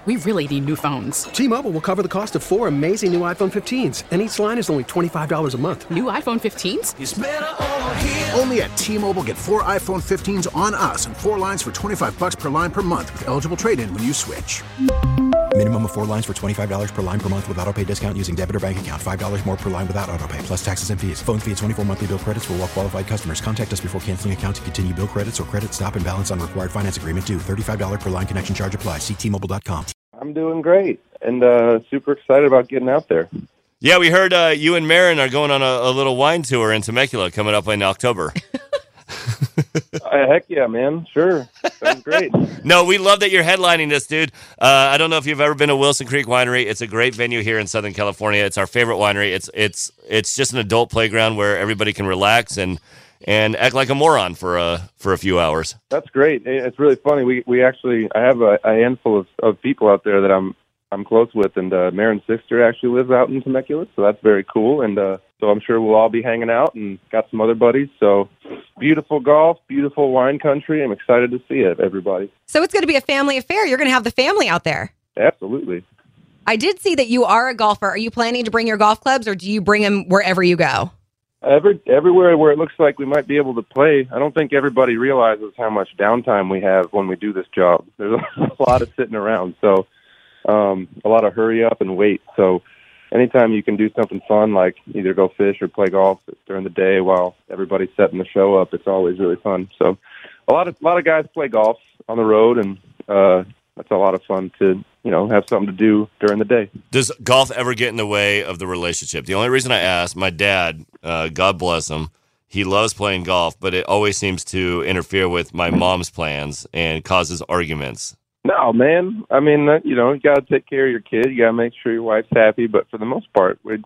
We really need new phones. T-Mobile will cover the cost of 4 amazing new iPhone 15s, and each line is only $25 a month. New iPhone 15s? It's better over here. Only at T-Mobile, get 4 iPhone 15s on us and 4 lines for $25 per line per month with eligible trade-in when you switch. Minimum of 4 lines for $25 per line per month with autopay discount using debit or bank account. $5 more per line without autopay, plus taxes and fees. Phone fee at 24 monthly bill credits for well-qualified customers. Contact us before canceling account to continue bill credits or credit stop and balance on required finance agreement due. $35 per line connection charge applies. See T-Mobile.com. I'm doing great and super excited about getting out there. Yeah, we heard you and Marin are going on a little wine tour in Temecula coming up in October. Heck yeah, man. Sure. Sounds great. No, we love that you're headlining this, dude. I don't know if you've ever been to Wilson Creek Winery. It's a great venue here in Southern California. It's our favorite winery. It's just an adult playground where everybody can relax and act like a moron for a few hours. That's great. It's really funny. I have a handful of people out there that I'm close with, and Marin's sister actually lives out in Temecula, so that's very cool. And so I'm sure we'll all be hanging out and got some other buddies. So beautiful golf, beautiful wine country. I'm excited to see it, everybody. So it's going to be a family affair. You're going to have the family out there. Absolutely. I did see that you are a golfer. Are you planning to bring your golf clubs, or do you bring them wherever you go? Everywhere where it looks like we might be able to play. I don't think everybody realizes how much downtime we have when we do this job. There's a lot of sitting around, so a lot of hurry up and wait. So anytime you can do something fun, like either go fish or play golf during the day while everybody's setting the show up, it's always really fun. So a lot of guys play golf on the road, and that's a lot of fun to have something to do during the day. Does golf ever get in the way of the relationship? The only reason I ask, my dad, God bless him, he loves playing golf, but it always seems to interfere with my mom's plans and causes arguments. No, man. I mean, you got to take care of your kid. You got to make sure your wife's happy. But for the most part, when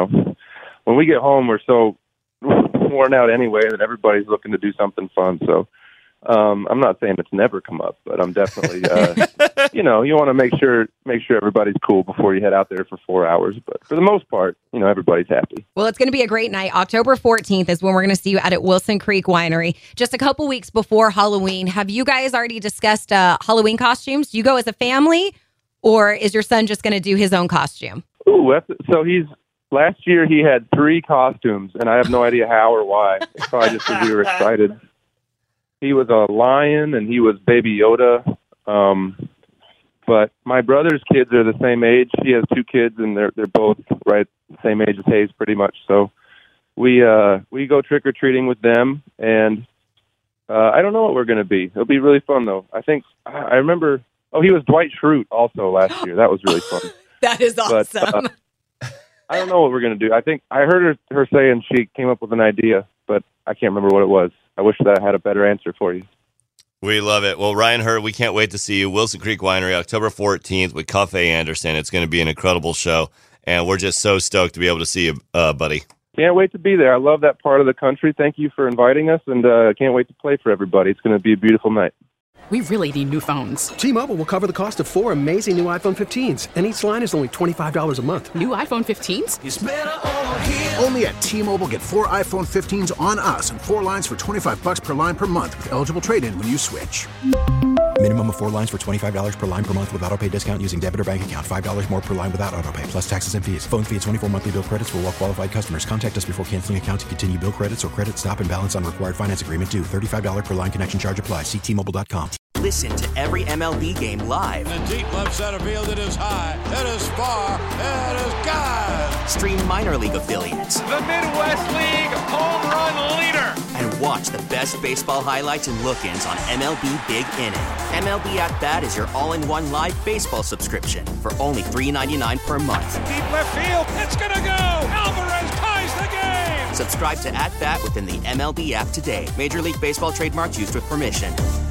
we get home, we're so worn out anyway that everybody's looking to do something fun. So I'm not saying it's never come up, but I'm definitely, you want to make sure everybody's cool before you head out there for 4 hours. But for the most part, everybody's happy. Well, it's going to be a great night. October 14th is when we're going to see you at Wilson Creek Winery, just a couple weeks before Halloween. Have you guys already discussed Halloween costumes? Do you go as a family, or is your son just going to do his own costume? Ooh, last year he had 3 costumes, and I have no idea how or why. It's probably just because we were excited. He was a lion, and he was Baby Yoda. But my brother's kids are the same age. He has 2 kids, and they're both right the same age as Hayes, pretty much. So we go trick or treating with them, and I don't know what we're going to be. It'll be really fun, though. I remember. Oh, he was Dwight Schrute also last year. That was really fun. That is awesome. But, I don't know what we're going to do. I think I heard her saying she came up with an idea, but I can't remember what it was. I wish that I had a better answer for you. We love it. Well, Ryan Hurd, we can't wait to see you. Wilson Creek Winery, October 14th with Cafe Anderson. It's going to be an incredible show, and we're just so stoked to be able to see you, buddy. Can't wait to be there. I love that part of the country. Thank you for inviting us, and can't wait to play for everybody. It's going to be a beautiful night. We really need new phones. T-Mobile will cover the cost of 4 amazing new iPhone 15s, and each line is only $25 a month. New iPhone 15s? It's better over here. Only at T-Mobile, get 4 iPhone 15s on us and 4 lines for $25 per line per month with eligible trade-in when you switch. Minimum of 4 lines for $25 per line per month with autopay discount using debit or bank account. $5 more per line without autopay, plus taxes and fees. Phone fee at 24 monthly bill credits for well-qualified customers. Contact us before canceling account to continue bill credits or credit stop and balance on required finance agreement due. $35 per line connection charge applies. See T-Mobile.com. Listen to every MLB game live. In the deep left center field, it is high, it is far, it is gone. Stream minor league affiliates. The Midwest League home run leader. And watch the best baseball highlights and look-ins on MLB Big Inning. MLB At Bat is your all-in-one live baseball subscription for only $3.99 per month. Deep left field, it's gonna go. Alvarez ties the game. Subscribe to At Bat within the MLB app today. Major League Baseball trademarks used with permission.